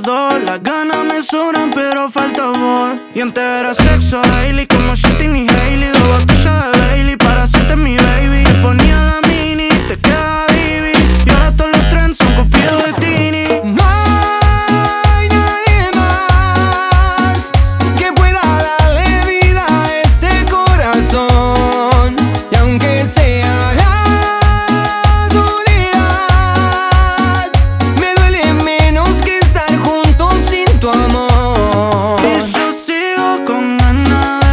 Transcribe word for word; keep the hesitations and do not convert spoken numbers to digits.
dos. Las ganas me sobran, pero falta vos. Y antes era sexo daily como Shitty y Hailey.